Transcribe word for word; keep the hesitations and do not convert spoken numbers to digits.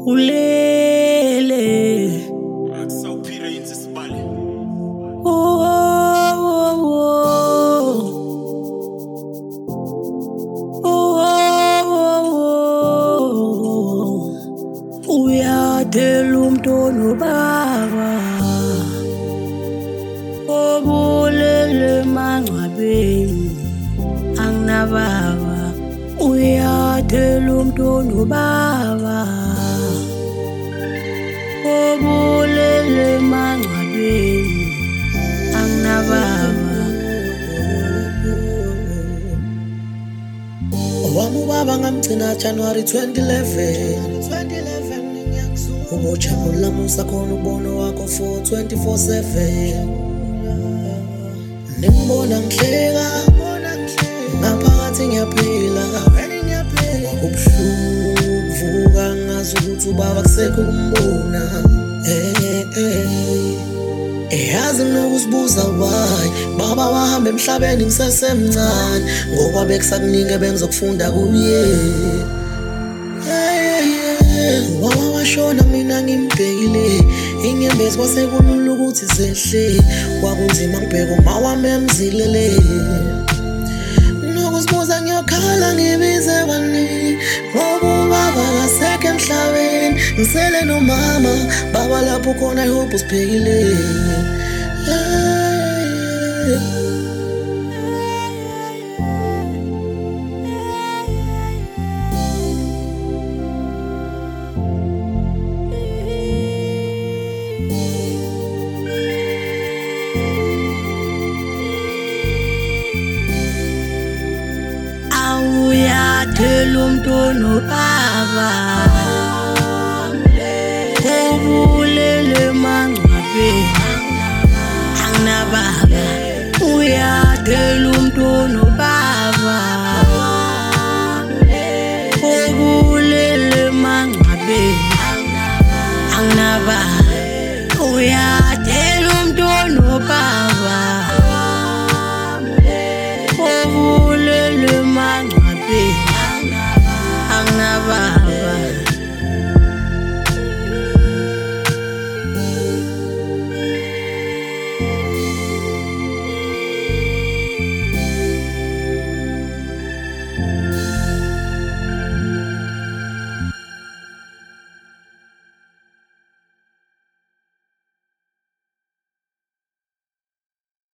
ulele Akusawuphila yini sisibale oh oh oh uyathela umntwana baba obulele mangcwabeni anginababa uyathela umntwana baba obulele mangcwabeni anginababa owami ubaba ngamgcina January twenty eleven ubojabula musa khona ubono wakho for twenty-four seven ngimbona ngihleka ngaphakathi ngiyaphila kubuhlungu kuvuka ngazi ukuthi ubaba kusekho ukumbona eyazi nokusibuza why baba wahamba emhlabeni ngisesemncane ngoba bekusakuningi bengizokufunda kuye wama washona mina ngimbhekile inyembezi kwasekulula ukuthi zehle kwakunzima ngibheka uma wami emzilele nokusibuza ngiyokhala ngibize kaningi ngoba ubaba akasekho emhlabeni ngisele nomama baba lapho khona I hope usibhekile uyathela umntwana baba obulele mangcwabeni anginababa uyathela umntwana baba obulele mangcwabeni anginababa uyathela umntwana baba obulele mangcwabeni anginababa